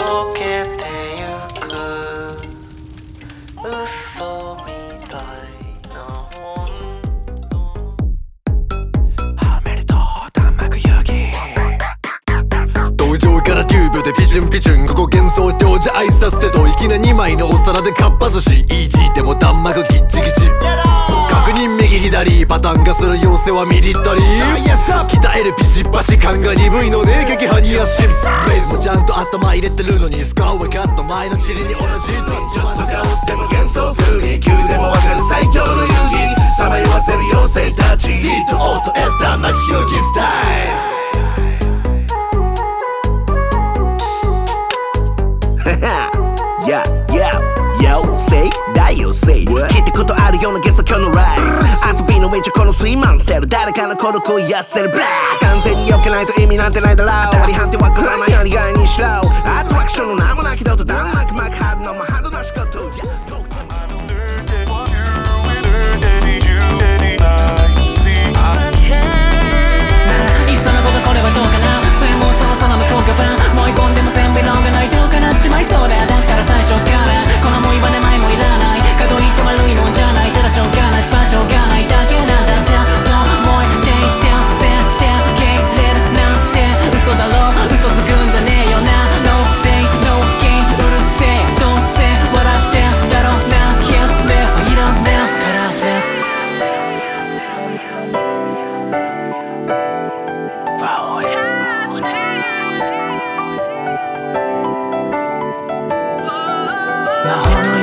溶けてゆく嘘みたいな本はめると弾幕遊戯登場から9秒でピチュンピチュンここ幻想郷じゃ挨拶ってと粋な2枚のお皿でかっぱ寿司イージーでも弾幕ギッチギチ確認右左パターンがする要請はミリタリー鍛えるピシッパシ感が鈍いのね撃破に足フレーズもちゃんと頭入れてるのにスカウはカット前のチリに同じちょっとカオスでも幻想風に急でもわかる最強の遊戯さまよわせる妖精たちリートオート S 弾幕遊戯スタイル Yeah, yeah, yo, say, だよ say 聞いたことあるようなゲスト今日のライブ遊びのめちゃこのスイマンセル誰かの孤独を癒せるブラック完全に避けないと意味なんてないだろう当たり判定は食らないように概にしろアトラクションの名もなきだと弾幕幕張のマハドな仕事そうだよだから最初からこのもいはね前もいらないかといって悪いもんじゃないただしょうがないしょうがないだけなんだってそう思いていてスペって受け入れるなんて嘘だろ嘘つくんじゃねえよな No pain no gain うるせえどうせ笑ってだろうな Kiss me いらんねからです 魔法の